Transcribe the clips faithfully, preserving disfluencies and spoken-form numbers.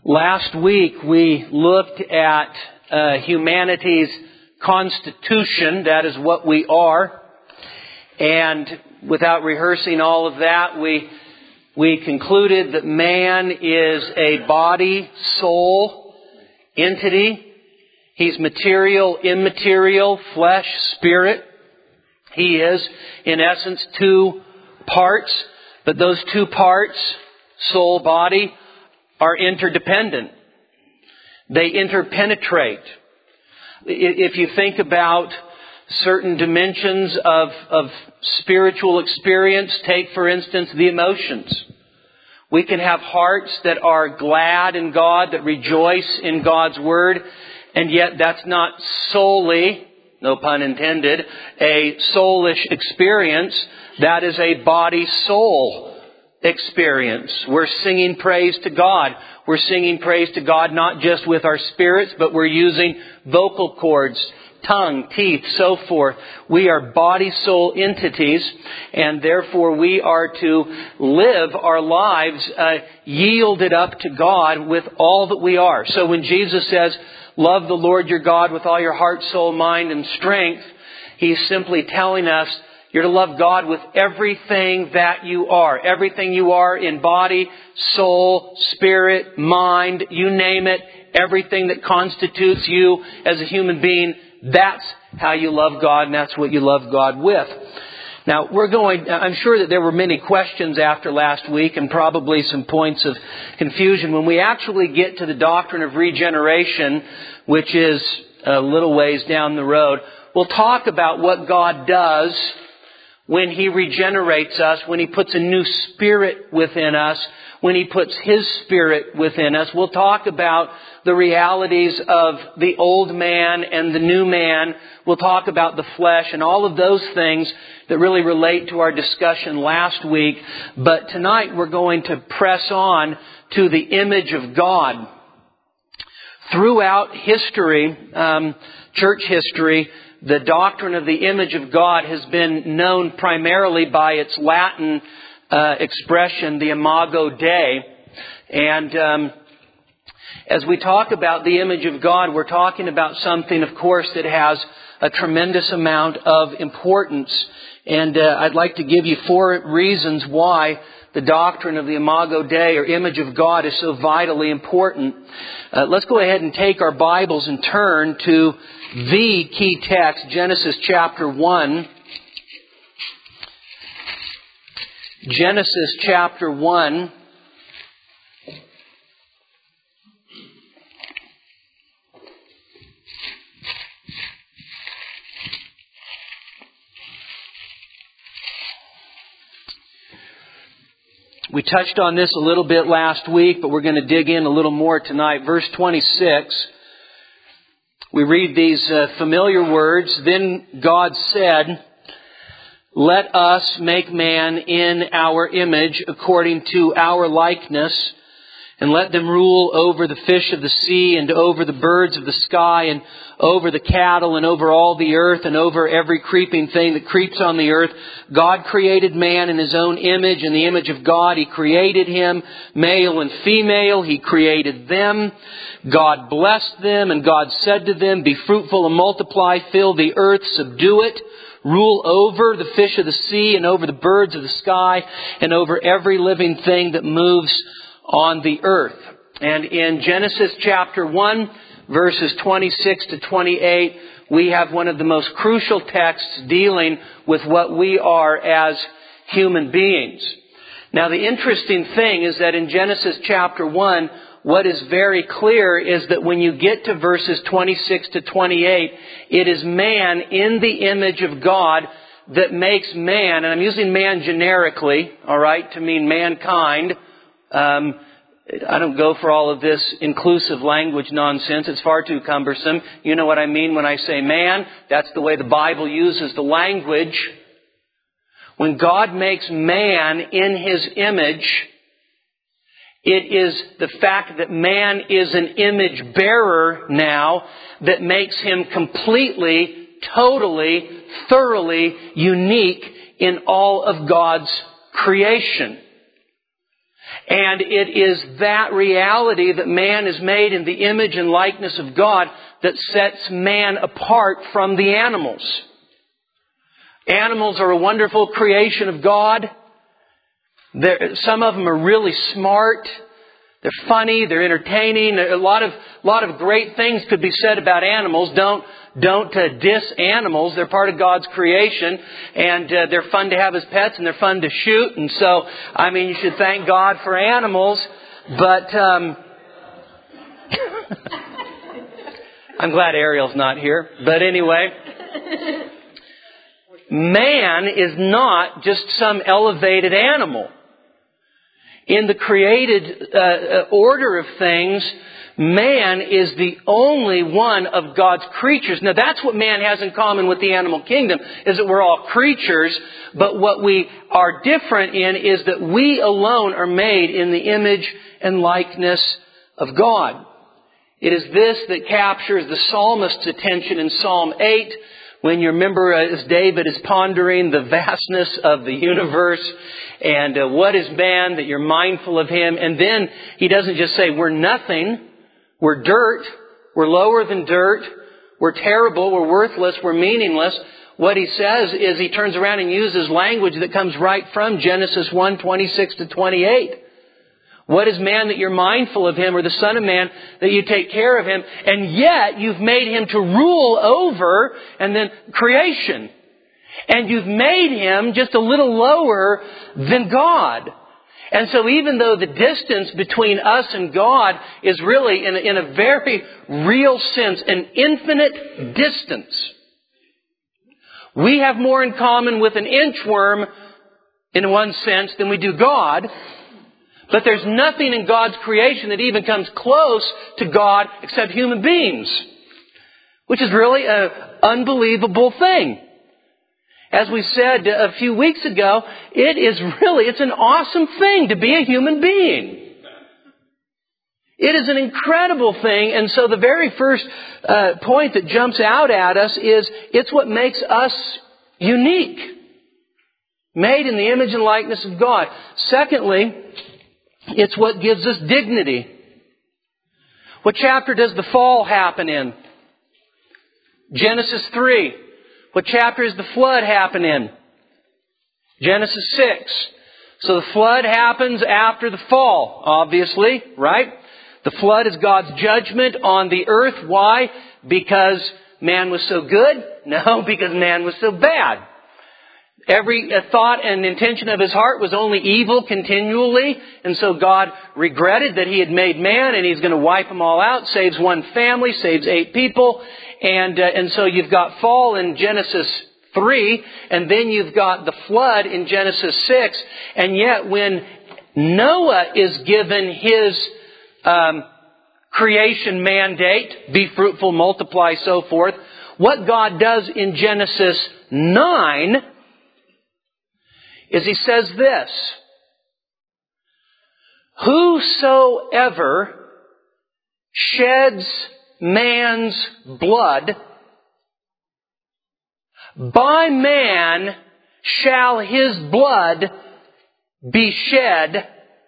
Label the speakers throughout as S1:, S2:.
S1: Last week we looked at uh, humanity's constitution. That is what we are. And without rehearsing all of that, we we concluded that man is a body, soul entity. He's material, immaterial, flesh, spirit. He is, in essence, two parts. But those two parts, soul, body, are interdependent. They interpenetrate. If you think about certain dimensions of, of spiritual experience, take, for instance, the emotions. We can have hearts that are glad in God, that rejoice in God's Word, and yet that's not solely, no pun intended, a soulish experience. That is a body-soul experience. We're singing praise to God. We're singing praise to God not just with our spirits, but we're using vocal cords, tongue, teeth, so forth. We are body-soul entities, and therefore we are to live our lives uh, yielded up to God with all that we are. So when Jesus says, love the Lord your God with all your heart, soul, mind, and strength, He's simply telling us you're to love God with everything that you are. Everything you are in body, soul, spirit, mind, you name it. Everything that constitutes you as a human being. That's how you love God, and that's what you love God with. Now, we're going, I'm sure that there were many questions after last week and probably some points of confusion. When we actually get to the doctrine of regeneration, which is a little ways down the road, we'll talk about what God does when He regenerates us, when He puts a new spirit within us, when He puts His Spirit within us. We'll talk about the realities of the old man and the new man. We'll talk about the flesh and all of those things that really relate to our discussion last week. But tonight we're going to press on to the image of God. Throughout history, um, church history, the doctrine of the image of God has been known primarily by its Latin uh, expression, the Imago Dei. And um, as we talk about the image of God, we're talking about something, of course, that has a tremendous amount of importance. And uh, I'd like to give you four reasons why the doctrine of the Imago Dei, or image of God, is so vitally important. Uh, let's go ahead and take our Bibles and turn to the key text, Genesis chapter one. Genesis chapter one. We touched on this a little bit last week, but we're going to dig in a little more tonight. Verse twenty-six, we read these uh, familiar words. Then God said, let us make man in our image according to our likeness, and let them rule over the fish of the sea, and over the birds of the sky, and over the cattle, and over all the earth, and over every creeping thing that creeps on the earth. God created man in His own image. In the image of God He created him. Male and female He created them. God blessed them, and God said to them, be fruitful and multiply, fill the earth, subdue it. Rule over the fish of the sea, and over the birds of the sky, and over every living thing that moves on the earth. And in Genesis chapter one, verses twenty-six to twenty-eight, we have one of the most crucial texts dealing with what we are as human beings. Now, the interesting thing is that in Genesis chapter one, what is very clear is that when you get to verses twenty-six to twenty-eight, it is man in the image of God that makes man, and I'm using man generically, all right, to mean mankind. Um, I don't go for all of this inclusive language nonsense. It's far too cumbersome. You know what I mean when I say man. That's the way the Bible uses the language. When God makes man in His image, it is the fact that man is an image bearer now that makes him completely, totally, thoroughly unique in all of God's creation. And it is that reality that man is made in the image and likeness of God that sets man apart from the animals. Animals are a wonderful creation of God. They're, some of them are really smart. They're funny. They're entertaining. A lot of, lot of great things could be said about animals. Don't, don't uh, diss animals. They're part of God's creation. And uh, they're fun to have as pets and they're fun to shoot. And so, I mean, you should thank God for animals. But, um, I'm glad Ariel's not here. But anyway, man is not just some elevated animal. In the created uh, order of things, man is the only one of God's creatures. Now that's what man has in common with the animal kingdom, is that we're all creatures. But what we are different in is that we alone are made in the image and likeness of God. It is this that captures the psalmist's attention in Psalm eight, when you remember as David is pondering the vastness of the universe and uh, what is man that you're mindful of him. And then he doesn't just say we're nothing, we're dirt, we're lower than dirt, we're terrible, we're worthless, we're meaningless. What he says is he turns around and uses language that comes right from Genesis one, twenty-six to twenty-eight. What is man that you're mindful of him, or the Son of Man that you take care of him, and yet you've made him to rule over, and then creation. And you've made him just a little lower than God. And so even though the distance between us and God is really, in a, in a very real sense, an infinite distance, we have more in common with an inchworm, in one sense, than we do God. But there's nothing in God's creation that even comes close to God except human beings. Which is really an unbelievable thing. As we said a few weeks ago, it is really, it's an awesome thing to be a human being. It is an incredible thing. And so the very first uh, point that jumps out at us is it's what makes us unique. Made in the image and likeness of God. Secondly, it's what gives us dignity. What chapter does the fall happen in? Genesis three. What chapter does the flood happen in? Genesis six. So the flood happens after the fall, obviously, right? The flood is God's judgment on the earth. Why? Because man was so good? No, because man was so bad. Every thought and intention of his heart was only evil continually. And so God regretted that He had made man, and He's going to wipe them all out. Saves one family, saves eight people. And, uh, and so you've got fall in Genesis three, and then you've got the flood in Genesis six. And yet when Noah is given his um, creation mandate, be fruitful, multiply, so forth, what God does in Genesis nine is He says this: whosoever sheds man's blood, by man shall his blood be shed,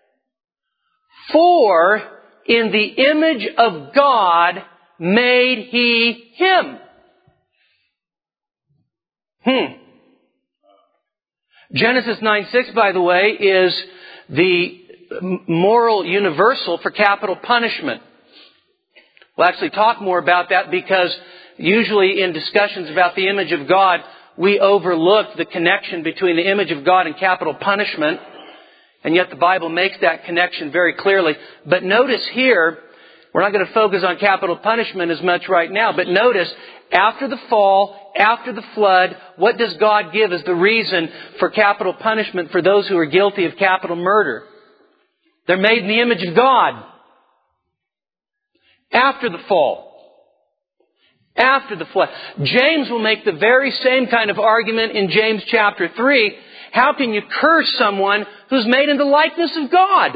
S1: for in the image of God made He him. Hmm. Genesis nine six, by the way, is the moral universal for capital punishment. We'll actually talk more about that because usually in discussions about the image of God, we overlook the connection between the image of God and capital punishment. And yet the Bible makes that connection very clearly. But notice here, we're not going to focus on capital punishment as much right now, but notice, after the fall, after the flood, what does God give as the reason for capital punishment for those who are guilty of capital murder? They're made in the image of God. After the fall. After the flood. James will make the very same kind of argument in James chapter three. How can you curse someone who's made in the likeness of God?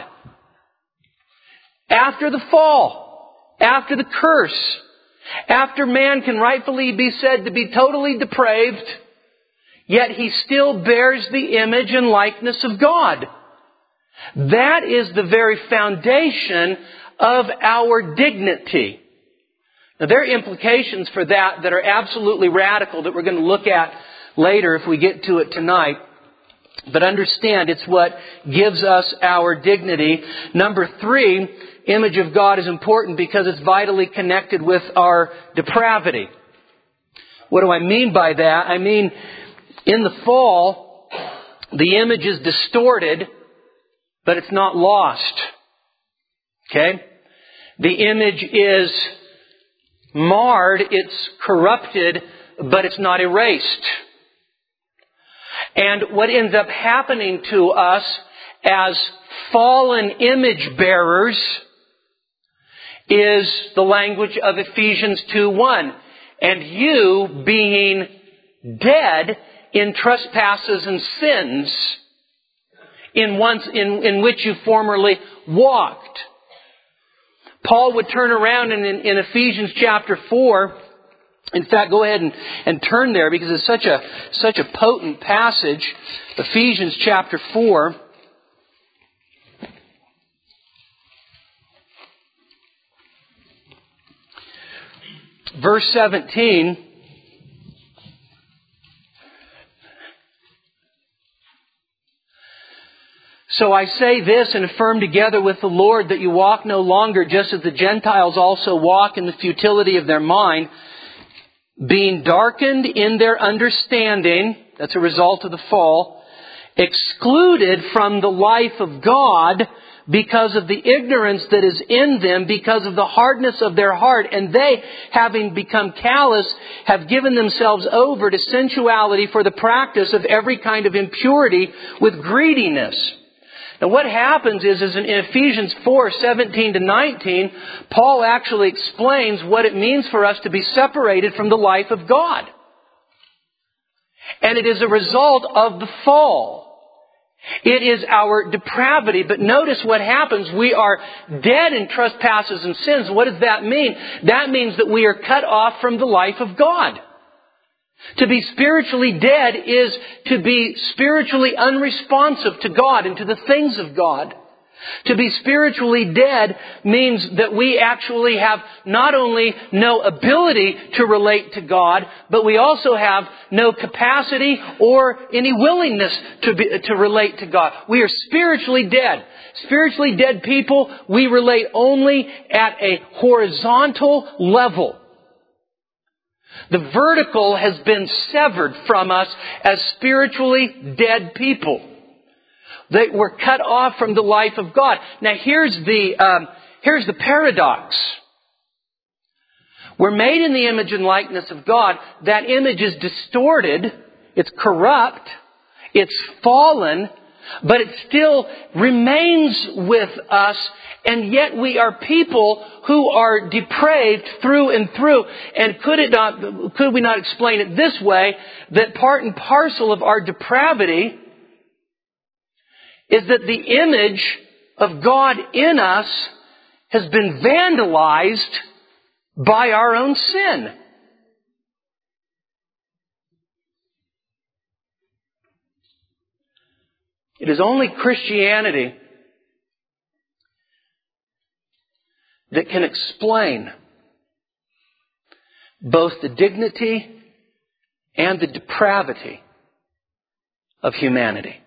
S1: After the fall. After the curse. After man can rightfully be said to be totally depraved, yet he still bears the image and likeness of God. That is the very foundation of our dignity. Now, there are implications for that that are absolutely radical that we're going to look at later if we get to it tonight. But understand, it's what gives us our dignity. Number three, image of God is important because it's vitally connected with our depravity. What do I mean by that? I mean, in the fall, the image is distorted, but it's not lost. Okay? The image is marred, it's corrupted, but it's not erased. And what ends up happening to us as fallen image bearers is the language of Ephesians two one. And you being dead in trespasses and sins in, once, in, in which you formerly walked. Paul would turn around and in, in Ephesians chapter four, in fact, go ahead and, and turn there because it's such a such a potent passage. Ephesians chapter four. Verse seventeen. So I say this and affirm together with the Lord that you walk no longer just as the Gentiles also walk in the futility of their mind, being darkened in their understanding, that's a result of the fall, excluded from the life of God because of the ignorance that is in them, because of the hardness of their heart, and they, having become callous, have given themselves over to sensuality for the practice of every kind of impurity with greediness. Now what happens is, is in Ephesians four, seventeen to nineteen, Paul actually explains what it means for us to be separated from the life of God. And it is a result of the fall. It is our depravity. But notice what happens. We are dead in trespasses and sins. What does that mean? That means that we are cut off from the life of God. To be spiritually dead is to be spiritually unresponsive to God and to the things of God. To be spiritually dead means that we actually have not only no ability to relate to God, but we also have no capacity or any willingness to be, to relate to God. We are spiritually dead. Spiritually dead people, we relate only at a horizontal level. The vertical has been severed from us as spiritually dead people. They were cut off from the life of God. Now here's the, um, here's the paradox. We're made in the image and likeness of God. That image is distorted. It's corrupt. It's fallen. But it still remains with us. And yet we are people who are depraved through and through. And could it not, could we not explain it this way? That part and parcel of our depravity is that the image of God in us has been vandalized by our own sin. It is only Christianity that can explain both the dignity and the depravity of humanity.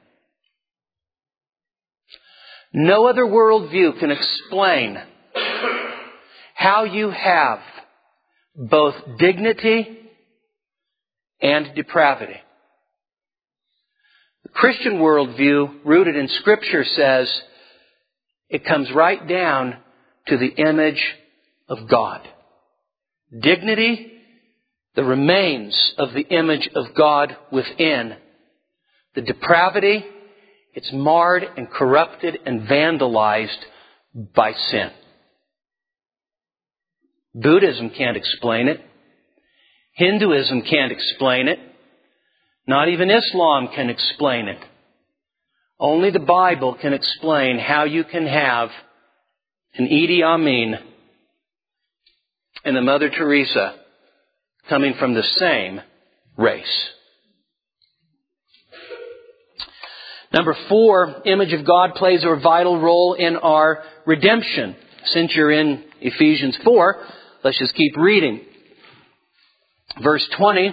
S1: No other worldview can explain how you have both dignity and depravity. The Christian worldview, rooted in Scripture, says it comes right down to the image of God. Dignity, the remains of the image of God within. The depravity, it's marred and corrupted and vandalized by sin. Buddhism can't explain it. Hinduism can't explain it. Not even Islam can explain it. Only the Bible can explain how you can have an Idi Amin and a Mother Teresa coming from the same race. Number four, image of God plays a vital role in our redemption. Since you're in Ephesians four, let's just keep reading. Verse twenty,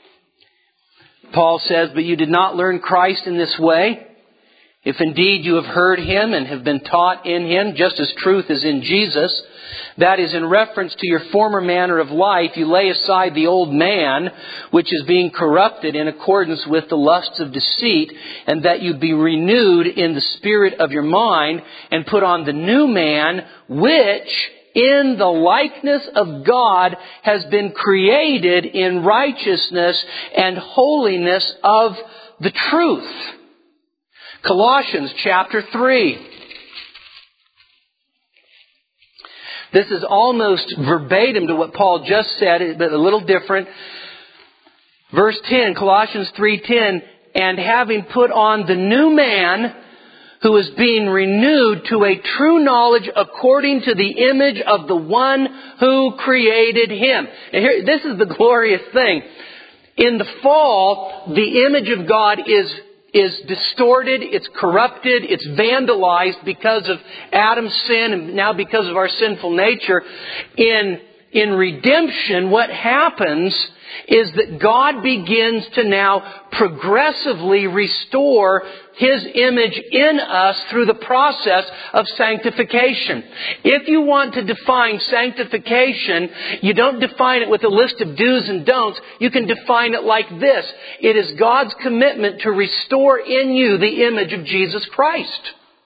S1: Paul says, "But you did not learn Christ in this way. If indeed you have heard Him and have been taught in Him, just as truth is in Jesus, that is in reference to your former manner of life, you lay aside the old man, which is being corrupted in accordance with the lusts of deceit, and that you be renewed in the spirit of your mind, and put on the new man, which in the likeness of God has been created in righteousness and holiness of the truth." Colossians chapter three. This is almost verbatim to what Paul just said, but a little different. Verse ten, Colossians three ten, "And having put on the new man, who is being renewed to a true knowledge according to the image of the one who created him." And here, this is the glorious thing. In the fall, the image of God is is distorted, it's corrupted, it's vandalized because of Adam's sin and now because of our sinful nature. In, in redemption, what happens is that God begins to now progressively restore His image in us through the process of sanctification. If you want to define sanctification, you don't define it with a list of do's and don'ts. You can define it like this. It is God's commitment to restore in you the image of Jesus Christ.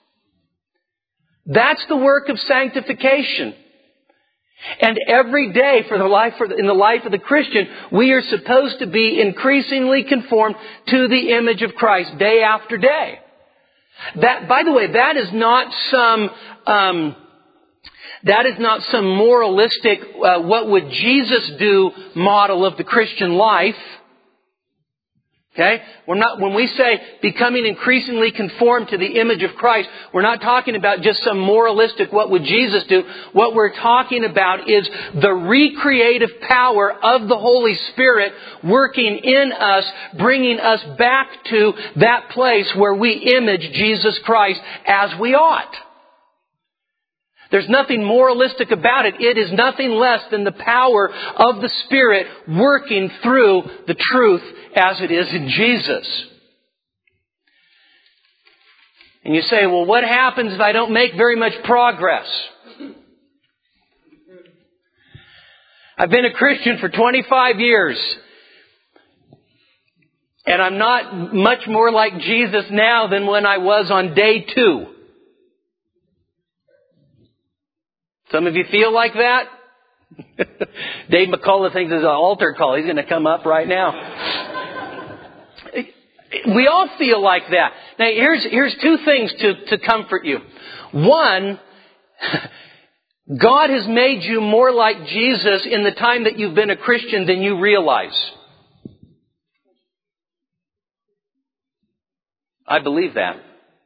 S1: That's the work of sanctification. And every day for the life, for the, in the life of the Christian, we are supposed to be increasingly conformed to the image of Christ day after day. That, by the way, that is not some um, that is not some moralistic uh, what would Jesus do model of the Christian life. Okay? We're not, when we say becoming increasingly conformed to the image of Christ, we're not talking about just some moralistic what would Jesus do. What we're talking about is the recreative power of the Holy Spirit working in us, bringing us back to that place where we image Jesus Christ as we ought. There's nothing moralistic about it. It is nothing less than the power of the Spirit working through the truth as it is in Jesus. And you say, well, what happens if I don't make very much progress? I've been a Christian for twenty-five years. And I'm not much more like Jesus now than when I was on day two. Some of you feel like that? Dave McCullough thinks it's an altar call. He's going to come up right now. We all feel like that. Now, here's, here's two things to, to comfort you. One, God has made you more like Jesus in the time that you've been a Christian than you realize. I believe that.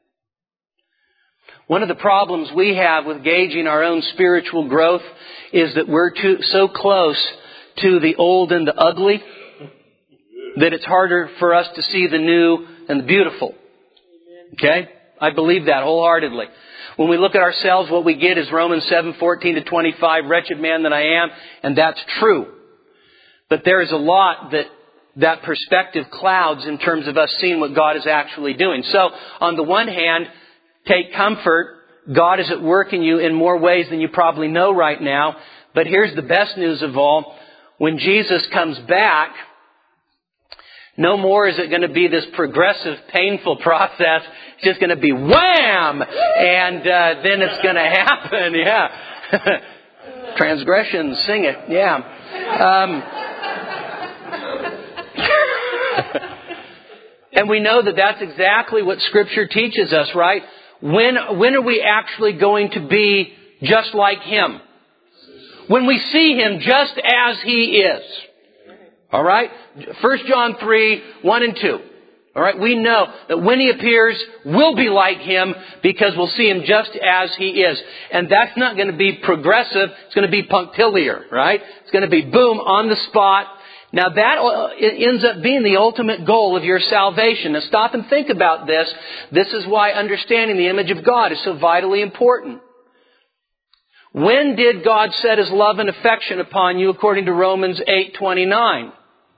S1: One of the problems we have with gauging our own spiritual growth is that we're too, so close to the old and the ugly that it's harder for us to see the new and the beautiful. Okay? I believe that wholeheartedly. When we look at ourselves, what we get is Romans seven fourteen to twenty-five, wretched man that I am, and that's true. But there is a lot that that perspective clouds in terms of us seeing what God is actually doing. So, on the one hand, take comfort. God is at work in you in more ways than you probably know right now. But here's the best news of all. When Jesus comes back, no more is it going to be this progressive, painful process. It's just going to be wham! And uh, then it's going to happen. Yeah. Transgressions, sing it. Yeah. Um, and we know that that's exactly what Scripture teaches us, right? When, when are we actually going to be just like Him? When we see Him just as He is. All right? First John three, one and two. All right? We know that when He appears, we'll be like Him because we'll see Him just as He is. And that's not going to be progressive. It's going to be punctiliar, right? It's going to be boom, on the spot. Now that ends up being the ultimate goal of your salvation. Now stop and think about this. This is why understanding the image of God is so vitally important. When did God set His love and affection upon you according to Romans eight twenty-nine?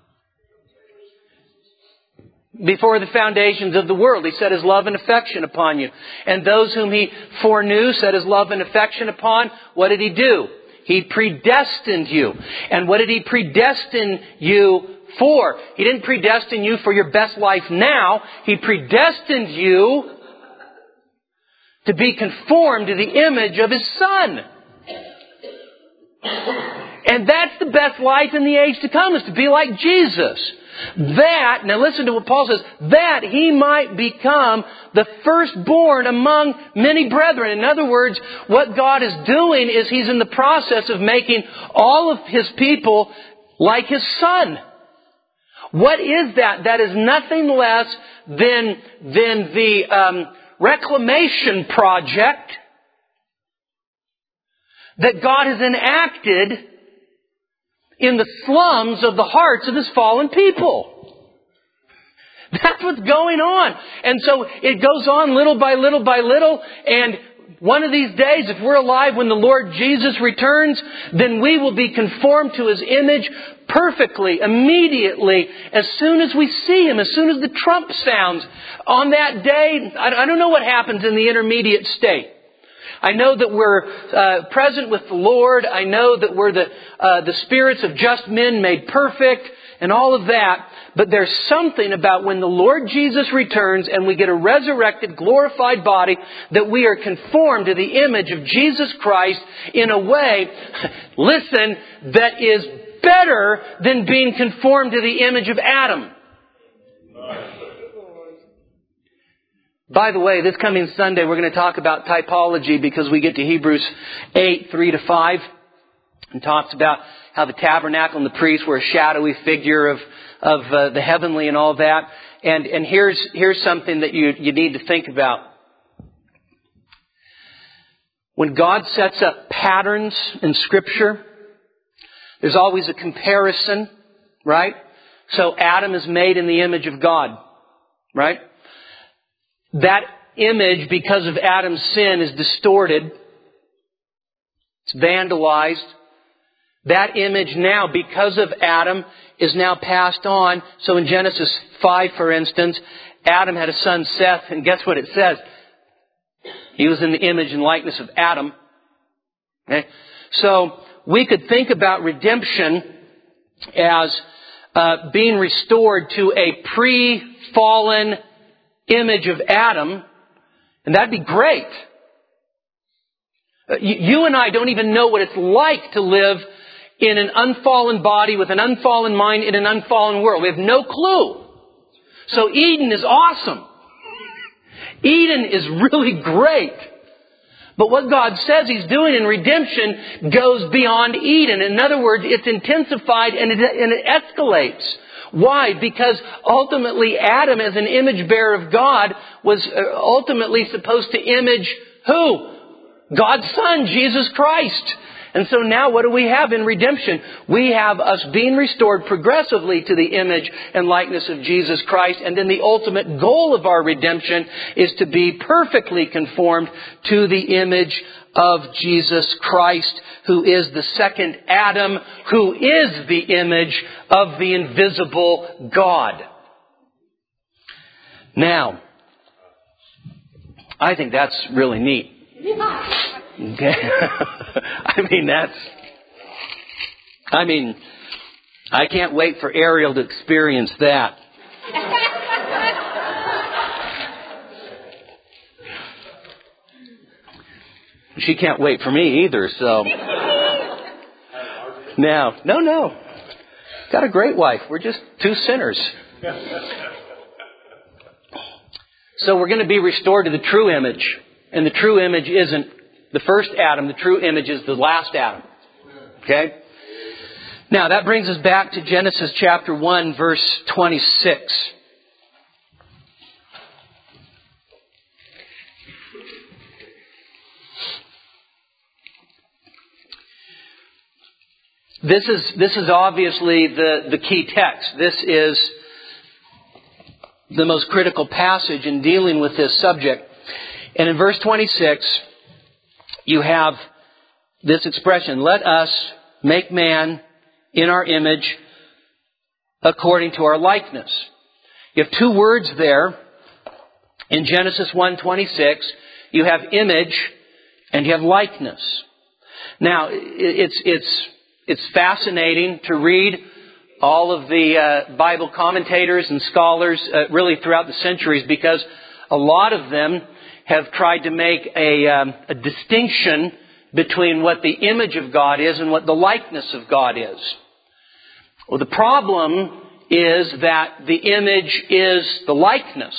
S1: Before the foundations of the world, He set His love and affection upon you. And those whom He foreknew, set His love and affection upon, what did He do? He predestined you. And what did He predestine you for? He didn't predestine you for your best life now. He predestined you to be conformed to the image of His Son. And that's the best life in the age to come, is to be like Jesus. That, now listen to what Paul says, that He might become the firstborn among many brethren. In other words, what God is doing is He's in the process of making all of His people like His Son. What is that? That is nothing less than, than the um, reclamation project that God has enacted in the slums of the hearts of His fallen people. That's what's going on. And so it goes on little by little by little. And one of these days, if we're alive when the Lord Jesus returns, then we will be conformed to His image perfectly, immediately, as soon as we see Him, as soon as the trump sounds. On that day, I don't know what happens in the intermediate state. I know that we're uh, present with the Lord. I know that we're the uh, the spirits of just men made perfect and all of that. But there's something about when the Lord Jesus returns and we get a resurrected, glorified body, that we are conformed to the image of Jesus Christ in a way, listen, that is better than being conformed to the image of Adam. By the way, this coming Sunday we're going to talk about typology, because we get to Hebrews eight, three to five, and talks about how the tabernacle and the priests were a shadowy figure of of uh, the heavenly and all that. And and here's here's something that you you need to think about. When God sets up patterns in Scripture, there's always a comparison, right? So Adam is made in the image of God, right? That image, because of Adam's sin, is distorted. It's vandalized. That image now, because of Adam, is now passed on. So in Genesis five, for instance, Adam had a son, Seth, and guess what it says? He was in the image and likeness of Adam. Okay? So we could think about redemption as uh, being restored to a pre-fallen image of Adam, and that'd be great. You and I don't even know what it's like to live in an unfallen body with an unfallen mind in an unfallen world. We have no clue. So Eden is awesome. Eden is really great. But what God says He's doing in redemption goes beyond Eden. In other words, it's intensified and it, and it escalates. Why? Because ultimately Adam, as an image bearer of God, was ultimately supposed to image who? God's Son, Jesus Christ. And so now what do we have in redemption? We have us being restored progressively to the image and likeness of Jesus Christ. And then the ultimate goal of our redemption is to be perfectly conformed to the image of Jesus Christ, who is the second Adam, who is the image of the invisible God. Now, I think that's really neat. Okay. I mean, that's, I mean, I can't wait for Ariel to experience that. She can't wait for me either, so. Now, no, no. Got a great wife. We're just two sinners. So we're going to be restored to the true image. And the true image isn't the first Adam. The true image is the last Adam. Okay? Now, that brings us back to Genesis chapter one, verse twenty-six. This is, this is obviously the, the key text. This is the most critical passage in dealing with this subject. And in verse twenty-six, you have this expression, let us make man in our image according to our likeness. You have two words there. In Genesis one twenty-six, you have image and you have likeness. Now, it's, it's, it's fascinating to read all of the uh, Bible commentators and scholars uh, really throughout the centuries, because a lot of them have tried to make a, um, a distinction between what the image of God is and what the likeness of God is. Well, the problem is that the image is the likeness.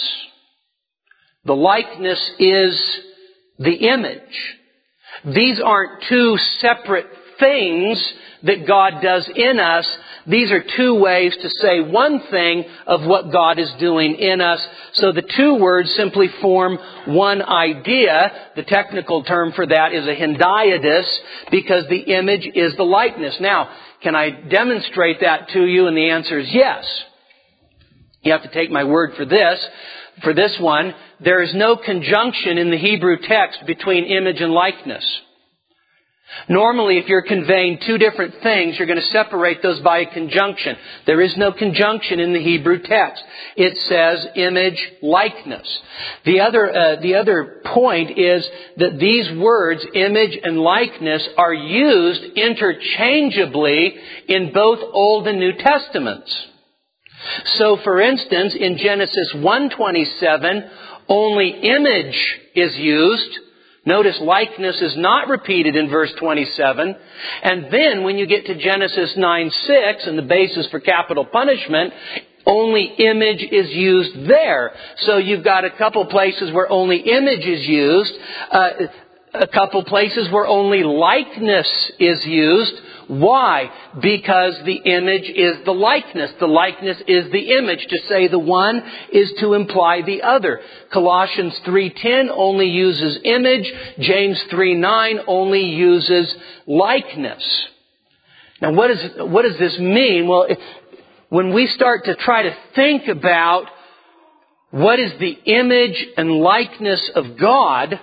S1: The likeness is the image. These aren't two separate things that God does in us. These are two ways to say one thing of what God is doing in us. So the two words simply form one idea. The technical term for that is a hendiadys, because the image is the likeness. Now, can I demonstrate that to you? And the answer is yes. You have to take my word for this. For this one, there is no conjunction in the Hebrew text between image and likeness. Normally, if you're conveying two different things, you're going to separate those by a conjunction. There is no conjunction in the Hebrew text. It says image, likeness. The other, uh, the other point is that these words, image and likeness, are used interchangeably in both Old and New Testaments. So, for instance, in Genesis one twenty-seven, only image is used. Notice likeness is not repeated in verse twenty-seven. And then when you get to Genesis nine six and the basis for capital punishment, only image is used there. So you've got a couple places where only image is used, uh, a couple places where only likeness is used. Why? Because the image is the likeness. The likeness is the image. To say the one is to imply the other. Colossians three ten only uses image. James three nine only uses likeness. Now, what, is, what does this mean? Well, if, when we start to try to think about what is the image and likeness of God,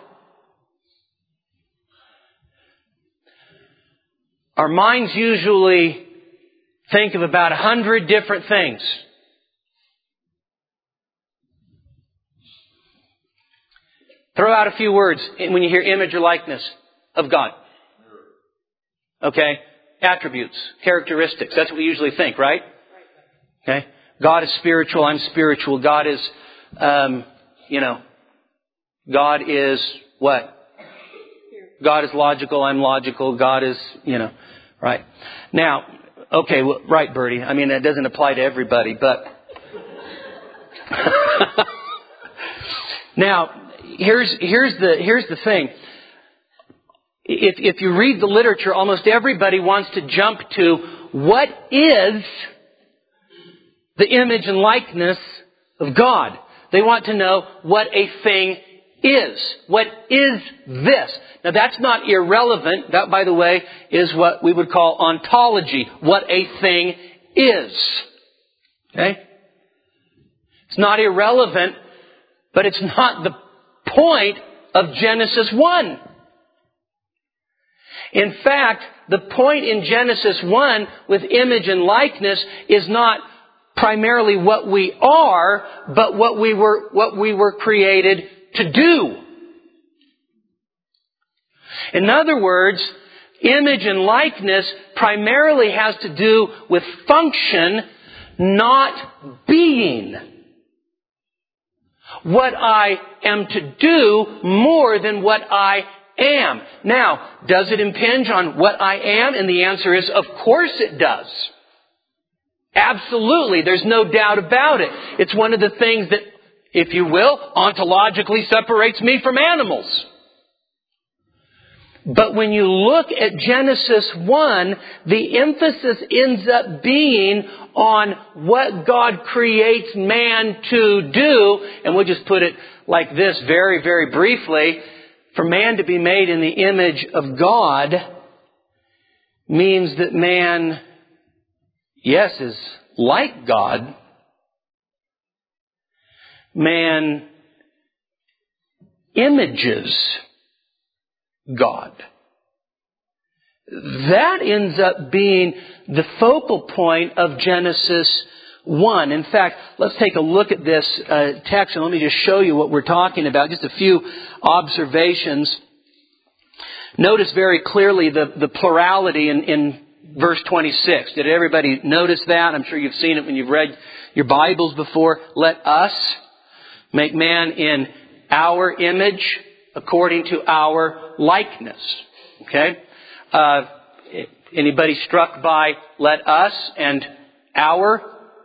S1: our minds usually think of about a hundred different things. Throw out a few words when you hear image or likeness of God. Okay? Attributes, characteristics. That's what we usually think, right? Okay? God is spiritual, I'm spiritual. God is, um, you know, God is what? God is logical, I'm logical. God is, you know, right. Now, okay, well, right, Bertie. I mean, that doesn't apply to everybody, but... Now, here's, here's the, here's the thing. If, if you read the literature, almost everybody wants to jump to what is the image and likeness of God. They want to know what a thing is. What is this? Now that's not irrelevant. That, by the way, is what we would call ontology. What a thing is. Okay? It's not irrelevant, but it's not the point of Genesis one. In fact, the point in Genesis one with image and likeness is not primarily what we are, but what we were, what we were created to do. In other words, image and likeness primarily has to do with function, not being. What I am to do more than what I am. Now, does it impinge on what I am? And the answer is, of course it does. Absolutely. There's no doubt about it. It's one of the things that, if you will, ontologically separates me from animals. But when you look at Genesis one, the emphasis ends up being on what God creates man to do. And we'll just put it like this very, very briefly. For man to be made in the image of God means that man, yes, is like God. Man images God. That ends up being the focal point of Genesis one. In fact, let's take a look at this uh, text and let me just show you what we're talking about. Just a few observations. Notice very clearly the, the plurality in, in verse twenty-six. Did everybody notice that? I'm sure you've seen it when you've read your Bibles before. Let us make man in our image according to our likeness. Okay? Uh, anybody struck by let us and our?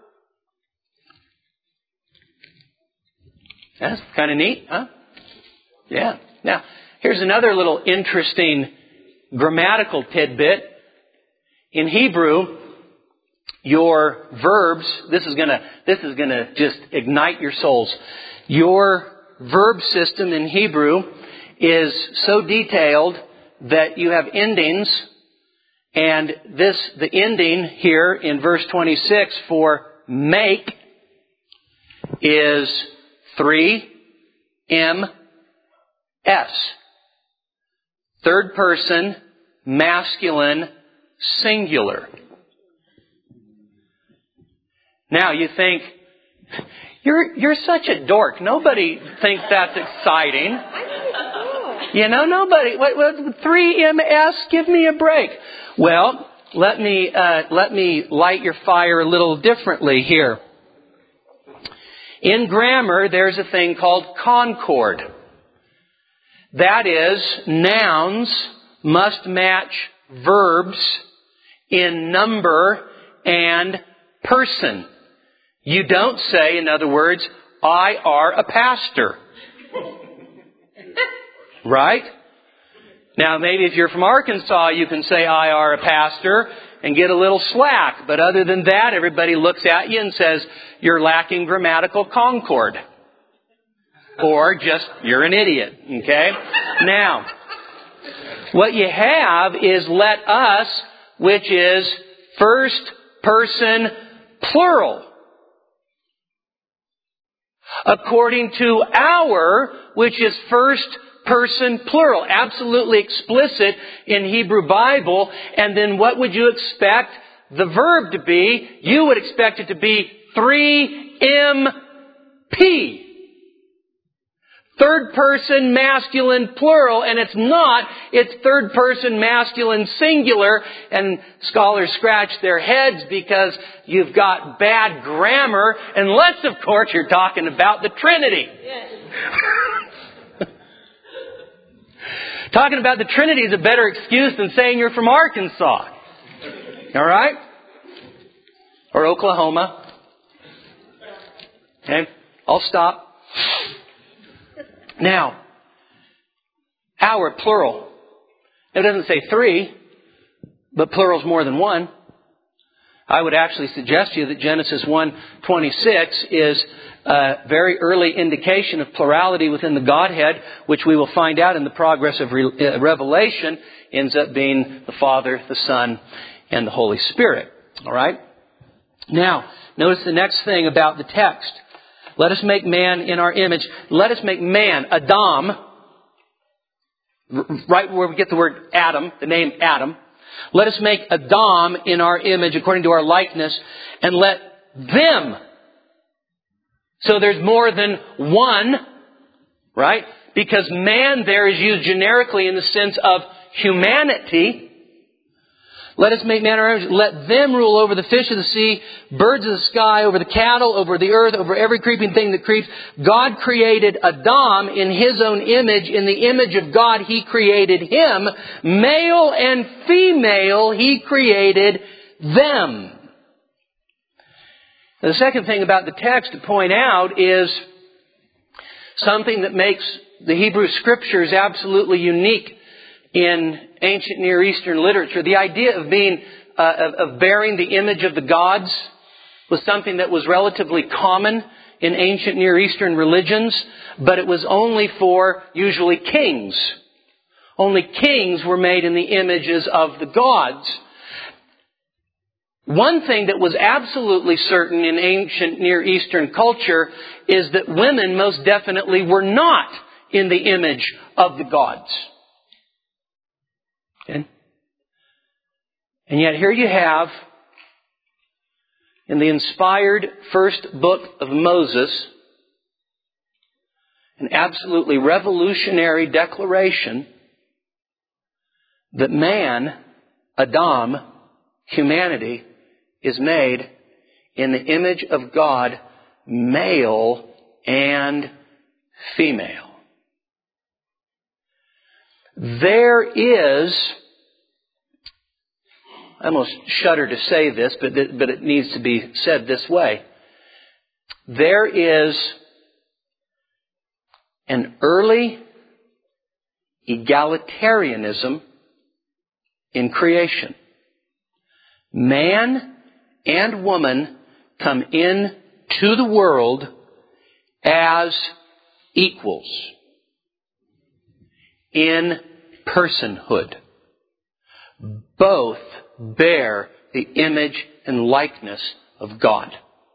S1: That's kind of neat, huh? Yeah. Now, here's another little interesting grammatical tidbit. In Hebrew, your verbs, this is gonna, this is gonna just ignite your souls. Your verb system in Hebrew is so detailed that you have endings, and this, the ending here in verse twenty-six for make is three M S. Third person, masculine, singular. Now you think, you're, you're such a dork. Nobody thinks that's exciting. You know, nobody. What, what, three M S? Give me a break. Well, let me uh, let me light your fire a little differently here. In grammar, there's a thing called concord. That is, nouns must match verbs in number and person. You don't say, in other words, I are a pastor. Right? Now, maybe if you're from Arkansas, you can say, I are a pastor, and get a little slack. But other than that, everybody looks at you and says, you're lacking grammatical concord. Or just, you're an idiot. Okay? Now, what you have is let us, which is first person plural. According to our, which is first person plural. Absolutely explicit in Hebrew Bible. And then what would you expect the verb to be? You would expect it to be three M P. Third person masculine plural, and it's not. It's third person masculine singular, and scholars scratch their heads because you've got bad grammar, unless, of course, you're talking about the Trinity. Yes. Talking about the Trinity is a better excuse than saying you're from Arkansas. All right? Or Oklahoma. Okay? I'll stop. Now, our, plural. It doesn't say three, but plural is more than one. I would actually suggest to you that Genesis one twenty-six is a very early indication of plurality within the Godhead, which we will find out in the progress of Re- uh, Revelation, ends up being the Father, the Son, and the Holy Spirit. All right? Now, notice the next thing about the text. Let us make man in our image. Let us make man, Adam, right where we get the word Adam, the name Adam. Let us make Adam in our image according to our likeness, and let them. So there's more than one, right? Because man there is used generically in the sense of humanity. Let us make man in our image. Let them rule over the fish of the sea, birds of the sky, over the cattle, over the earth, over every creeping thing that creeps. God created Adam in His own image. In the image of God, He created him. Male and female, He created them. Now, the second thing about the text to point out is something that makes the Hebrew Scriptures absolutely unique in ancient Near Eastern literature. The idea of being, uh, of, of bearing the image of the gods was something that was relatively common in ancient Near Eastern religions, but it was only for usually kings. Only kings were made in the images of the gods. One thing that was absolutely certain in ancient Near Eastern culture is that women most definitely were not in the image of the gods. Okay? And yet here you have, in the inspired first book of Moses, an absolutely revolutionary declaration that man, Adam, humanity, is made in the image of God, male and female. There is, I almost shudder to say this, but it, but it needs to be said this way. There is an early egalitarianism in creation. Man and woman come in to the world as equals in personhood. Both bear the image and likeness of God.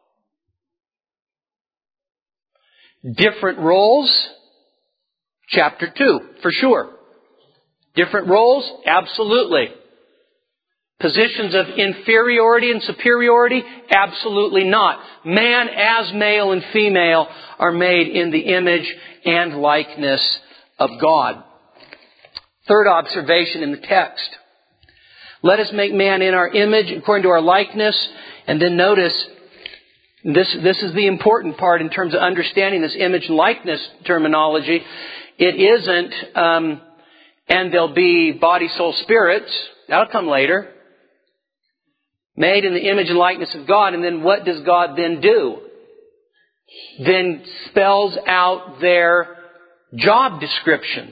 S1: Different roles, chapter two, for sure. Different roles, absolutely. Positions of inferiority and superiority, absolutely not. Man as male and female are made in the image and likeness of God. Third observation in the text. Let us make man in our image according to our likeness. And then notice, this, this is the important part in terms of understanding this image and likeness terminology. It isn't, um, and there'll be body, soul, spirits. That'll come later. Made in the image and likeness of God. And then what does God then do? Then spells out their job description.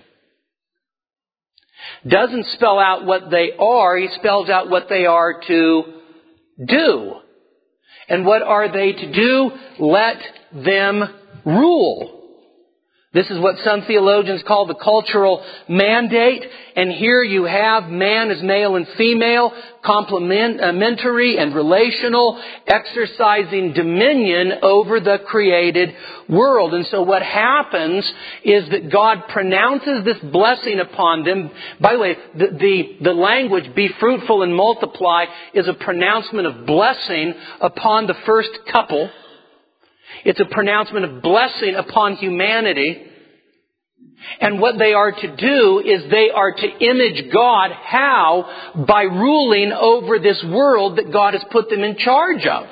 S1: Doesn't spell out what they are. He spells out what they are to do. And what are they to do? Let them rule. This is what some theologians call the cultural mandate. And here you have man as male and female, complementary and relational, exercising dominion over the created world. And so what happens is that God pronounces this blessing upon them. By the way, the, the, the language, be fruitful and multiply, is a pronouncement of blessing upon the first couple. It's a pronouncement of blessing upon humanity. And what they are to do is they are to image God. How? By ruling over this world that God has put them in charge of.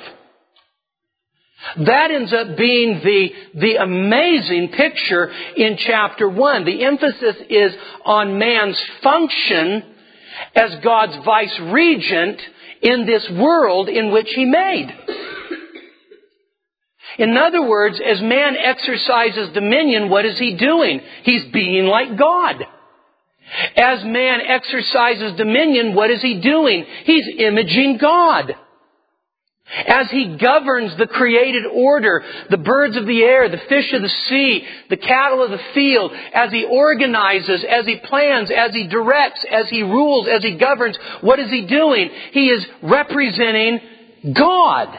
S1: That ends up being the, the amazing picture in chapter one. The emphasis is on man's function as God's vice regent in this world in which He made. In other words, as man exercises dominion, what is he doing? He's being like God. As man exercises dominion, what is he doing? He's imaging God. As he governs the created order, the birds of the air, the fish of the sea, the cattle of the field, as he organizes, as he plans, as he directs, as he rules, as he governs, what is he doing? He is representing God.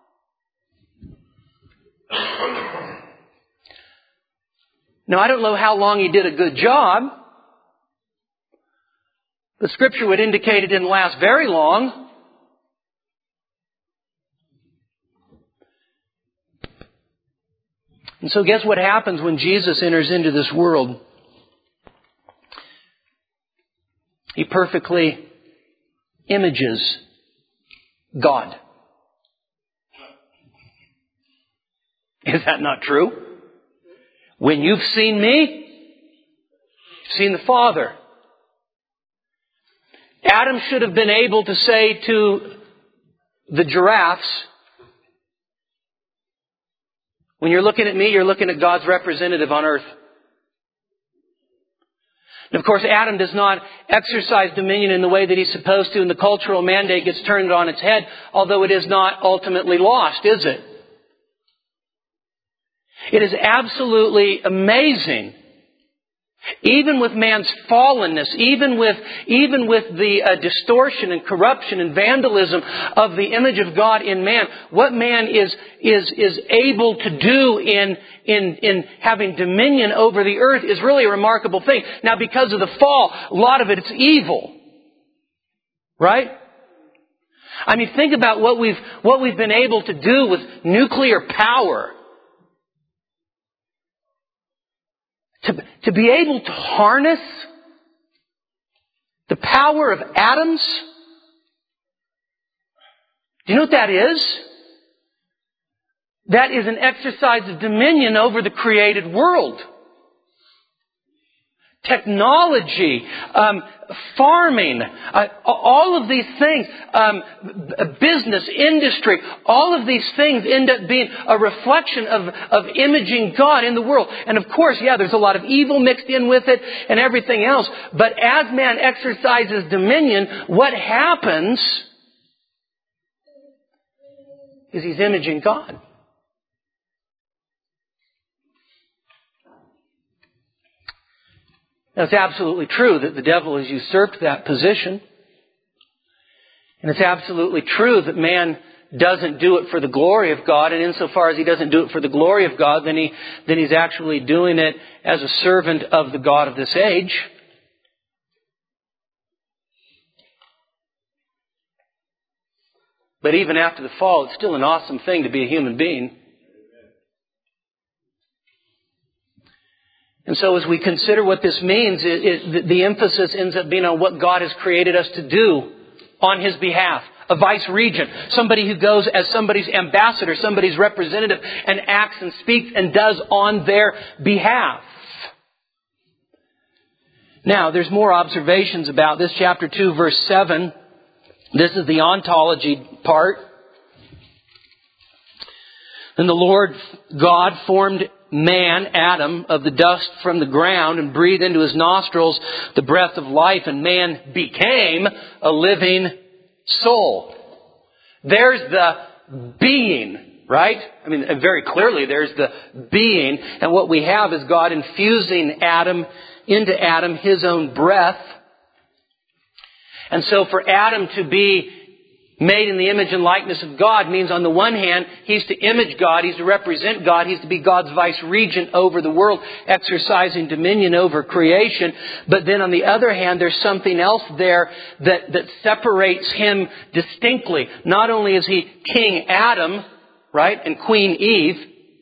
S1: Now, I don't know how long he did a good job. The Scripture would indicate it didn't last very long. And so guess what happens when Jesus enters into this world? He perfectly images God. Is that not true? When you've seen me, you've seen the Father. Adam should have been able to say to the giraffes, when you're looking at me, you're looking at God's representative on earth. And of course, Adam does not exercise dominion in the way that he's supposed to, and the cultural mandate gets turned on its head, although it is not ultimately lost, is it? It is absolutely amazing Even with man's fallenness, even with, even with the uh, distortion and corruption and vandalism of the image of God in man, what man is, is, is able to do in, in, in having dominion over the earth is really a remarkable thing. Now, because of the fall, a lot of it is evil. Right? I mean, think about what we've, what we've been able to do with nuclear power. To, to be able to harness the power of atoms. Do you know what that is? That is an exercise of dominion over the created world. Technology, um, farming, uh, all of these things, um, business, industry, all of these things end up being a reflection of, of imaging God in the world. And of course, yeah, there's a lot of evil mixed in with it and everything else. But as man exercises dominion, what happens is he's imaging God. Now, it's absolutely true that the devil has usurped that position. And it's absolutely true that man doesn't do it for the glory of God. And insofar as he doesn't do it for the glory of God, then he, then he's actually doing it as a servant of the God of this age. But even after the fall, it's still an awesome thing to be a human being. And so as we consider what this means, it, it, the emphasis ends up being on what God has created us to do on His behalf. A vice regent, somebody who goes as somebody's ambassador, somebody's representative, and acts and speaks and does on their behalf. Now, there's more observations about this. Chapter two, verse seven. This is the ontology part. Then the Lord God formed man, Adam, of the dust from the ground and breathed into his nostrils the breath of life, and man became a living soul. There's the being, right? I mean, very clearly there's the being. And what we have is God infusing Adam, into Adam, His own breath. And so for Adam to be made in the image and likeness of God means on the one hand, he's to image God, he's to represent God, he's to be God's vice regent over the world, exercising dominion over creation. But then on the other hand, there's something else there that, that separates him distinctly. Not only is he King Adam, right, and Queen Eve,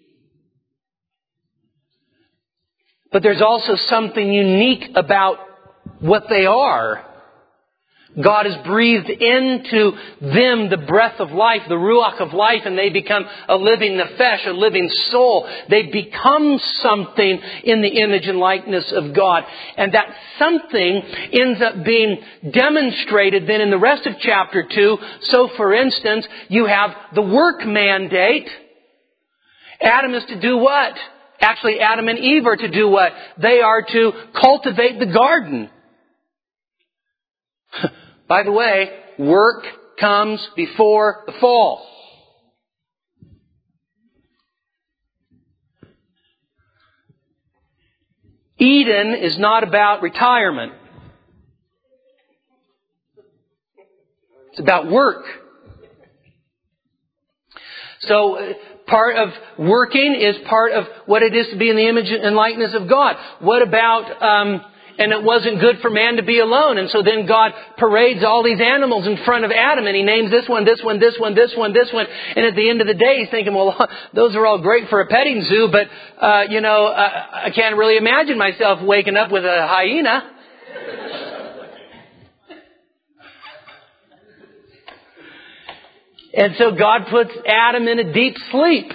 S1: but there's also something unique about what they are. God has breathed into them the breath of life, the ruach of life, and they become a living nefesh, a living soul. They become something in the image and likeness of God. And that something ends up being demonstrated then in the rest of chapter two. So, for instance, you have the work mandate. Adam is to do what? Actually, Adam and Eve are to do what? They are to cultivate the garden. By the way, work comes before the fall. Eden is not about retirement. It's about work. So, part of working is part of what it is to be in the image and likeness of God. What about... Um, And it wasn't good for man to be alone. And so then God parades all these animals in front of Adam. And He names this one, this one, this one, this one, this one. And at the end of the day, He's thinking, well, those are all great for a petting zoo. But, uh, you know, uh, I can't really imagine myself waking up with a hyena. And so God puts Adam in a deep sleep.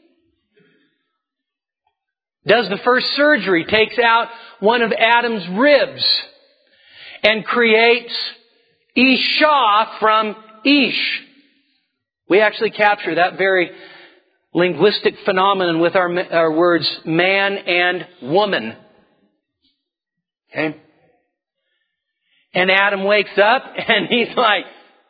S1: Does the first surgery, takes out one of Adam's ribs and creates Isha from Ish. We actually capture that very linguistic phenomenon with our, our words man and woman. Okay? And Adam wakes up and he's like,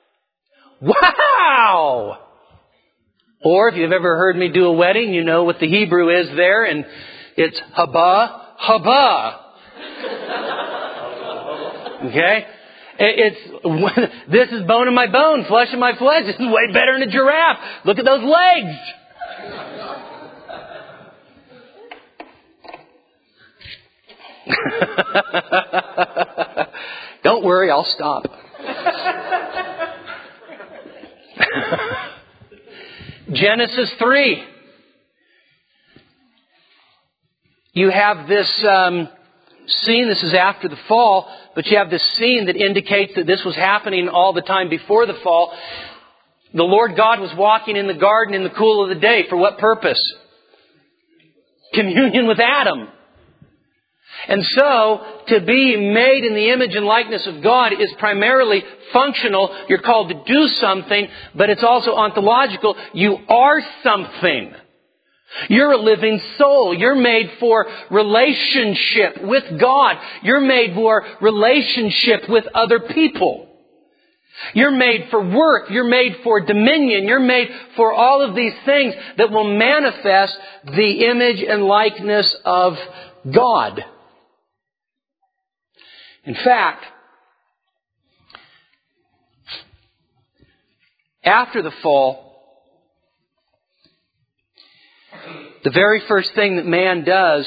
S1: wow! Or if you've ever heard me do a wedding, you know what the Hebrew is there, and it's haba, haba. Okay? It's, this is bone of my bone, flesh of my flesh. This is way better than a giraffe. Look at those legs. Don't worry, I'll stop. Genesis three. You have this um, scene. This is after the fall, but you have this scene that indicates that this was happening all the time before the fall. The Lord God was walking in the garden in the cool of the day. For what purpose? Communion with Adam. And so, to be made in the image and likeness of God is primarily functional. You're called to do something, but it's also ontological. You are something. You're a living soul. You're made for relationship with God. You're made for relationship with other people. You're made for work. You're made for dominion. You're made for all of these things that will manifest the image and likeness of God. In fact, after the fall, the very first thing that man does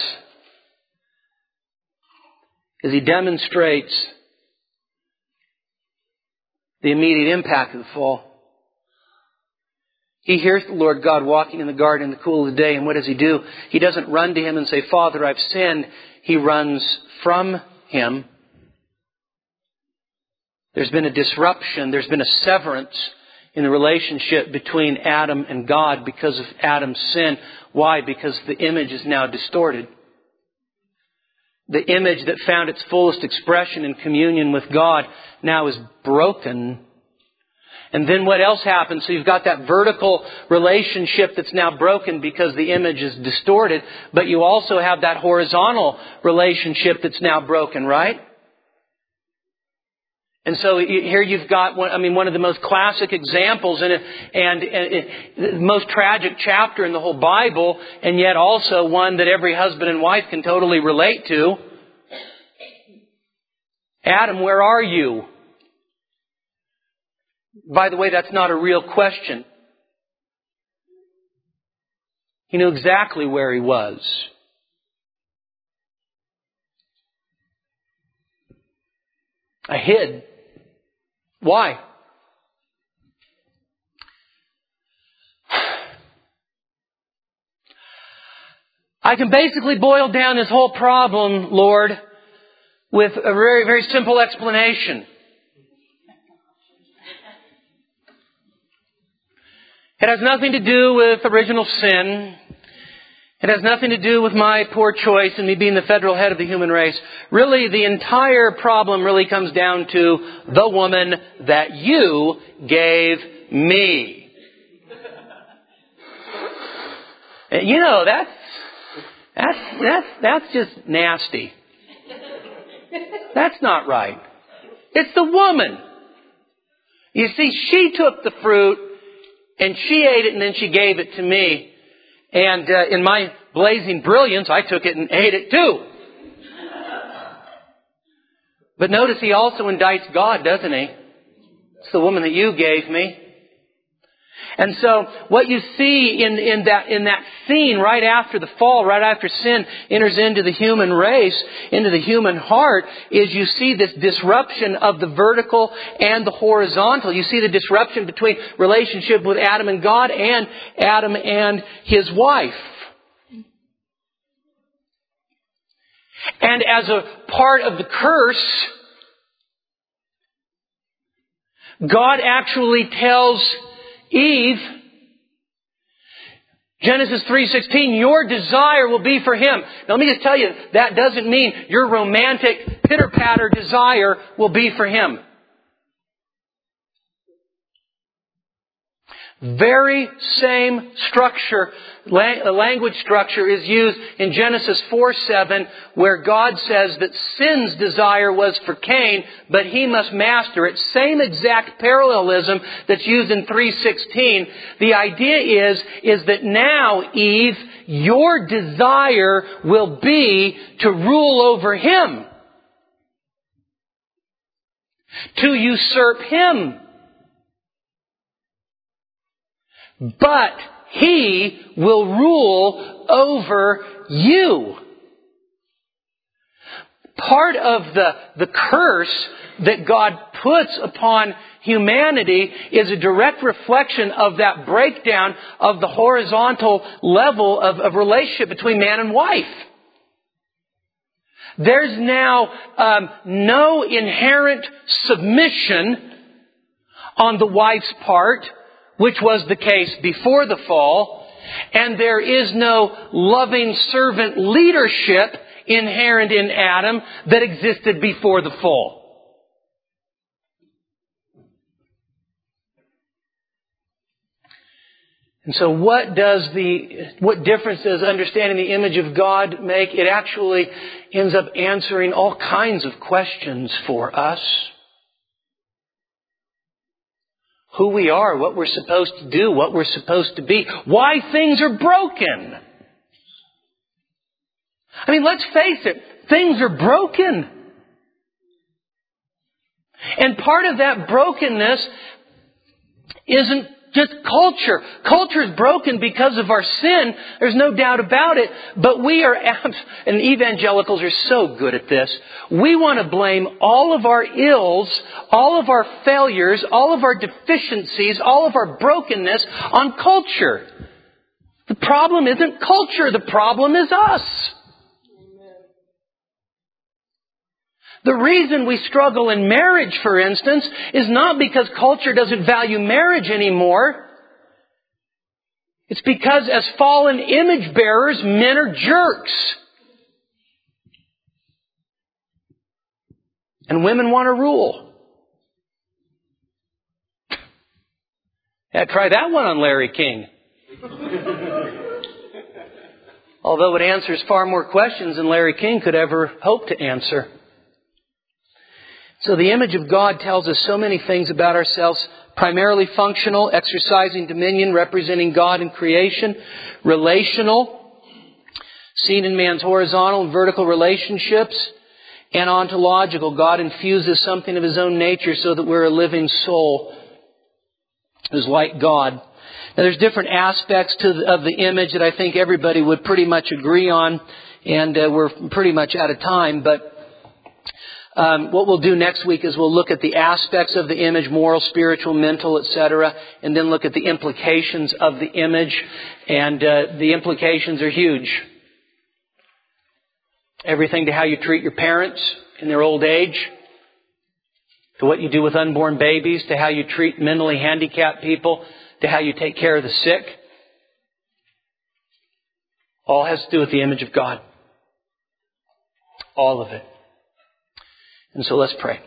S1: is he demonstrates the immediate impact of the fall. He hears the Lord God walking in the garden in the cool of the day, and what does he do? He doesn't run to Him and say, Father, I've sinned. He runs from Him. There's been a disruption. There's been a severance in the relationship between Adam and God because of Adam's sin. Why? Because the image is now distorted. The image that found its fullest expression in communion with God now is broken. And then what else happens? So you've got that vertical relationship that's now broken because the image is distorted. But you also have that horizontal relationship that's now broken, right? And so here you've got, one, I mean, one of the most classic examples and, and, and the most tragic chapter in the whole Bible, and yet also one that every husband and wife can totally relate to. Adam, where are you? By the way, that's not a real question. He knew exactly where he was. I hid. Why? I can basically boil down this whole problem, Lord, with a very, very simple explanation. It has nothing to do with original sin. It has nothing to do with my poor choice and me being the federal head of the human race. Really, the entire problem really comes down to the woman that you gave me. You know, that's, that's, that's, that's just nasty. That's not right. It's the woman. You see, she took the fruit and she ate it and then she gave it to me. And uh, in my blazing brilliance, I took it and ate it too. But notice he also indicts God, doesn't he? It's the woman that you gave me. And so what you see in, in that in that scene right after the fall, right after sin enters into the human race, into the human heart, is you see this disruption of the vertical and the horizontal. You see the disruption between relationship with Adam and God and Adam and his wife. And as a part of the curse, God actually tells Eve, Genesis three sixteen, your desire will be for him. Now let me just tell you, that doesn't mean your romantic pitter-patter desire will be for him. Very same structure, language structure is used in Genesis four seven, where God says that sin's desire was for Cain, but he must master it. Same exact parallelism that's used in three sixteen. The idea is, is that now, Eve, your desire will be to rule over him, to usurp him. But he will rule over you. Part of the, the curse that God puts upon humanity is a direct reflection of that breakdown of the horizontal level of, of relationship between man and wife. There's now um, no inherent submission on the wife's part, which was the case before the fall, and there is no loving servant leadership inherent in Adam that existed before the fall. And so what does the, what difference does understanding the image of God make? It actually ends up answering all kinds of questions for us. Who we are, what we're supposed to do, what we're supposed to be, why things are broken. I mean, let's face it, things are broken. And part of that brokenness isn't just culture. Culture is broken because of our sin. There's no doubt about it. But we are, and evangelicals are so good at this. We want to blame all of our ills, all of our failures, all of our deficiencies, all of our brokenness on culture. The problem isn't culture. The problem is us. The reason we struggle in marriage, for instance, is not because culture doesn't value marriage anymore. It's because as fallen image bearers, men are jerks. And women want to rule. Yeah, try that one on Larry King. Although it answers far more questions than Larry King could ever hope to answer. So the image of God tells us so many things about ourselves, primarily functional, exercising dominion, representing God in creation, relational, seen in man's horizontal and vertical relationships, and ontological. God infuses something of His own nature so that we're a living soul who's like God. Now there's different aspects to the, of the image that I think everybody would pretty much agree on, and uh, we're pretty much out of time, but Um, what we'll do next week is we'll look at the aspects of the image, moral, spiritual, mental, et cetera, and then look at the implications of the image. And uh, the implications are huge. Everything to how you treat your parents in their old age, to what you do with unborn babies, to how you treat mentally handicapped people, to how you take care of the sick. All has to do with the image of God. All of it. And so let's pray.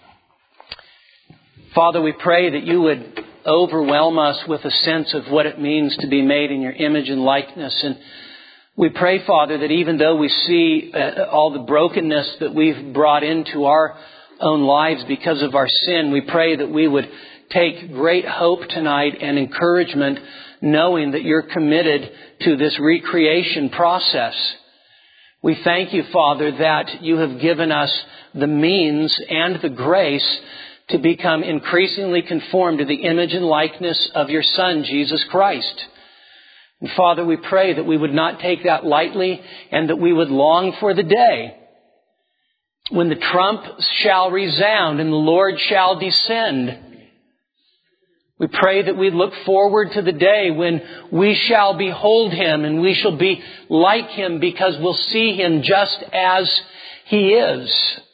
S1: Father, we pray that you would overwhelm us with a sense of what it means to be made in your image and likeness. And we pray, Father, that even though we see uh, all the brokenness that we've brought into our own lives because of our sin, we pray that we would take great hope tonight and encouragement knowing that you're committed to this recreation process. We thank you, Father, that you have given us the means and the grace to become increasingly conformed to the image and likeness of your Son, Jesus Christ. And Father, we pray that we would not take that lightly and that we would long for the day when the trump shall resound and the Lord shall descend. We pray that we look forward to the day when we shall behold Him and we shall be like Him because we'll see Him just as He is.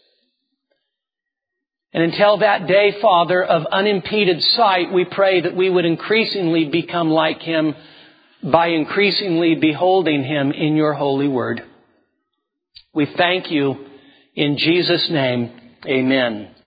S1: And until that day, Father, of unimpeded sight, we pray that we would increasingly become like Him by increasingly beholding Him in your holy word. We thank you in Jesus' name. Amen.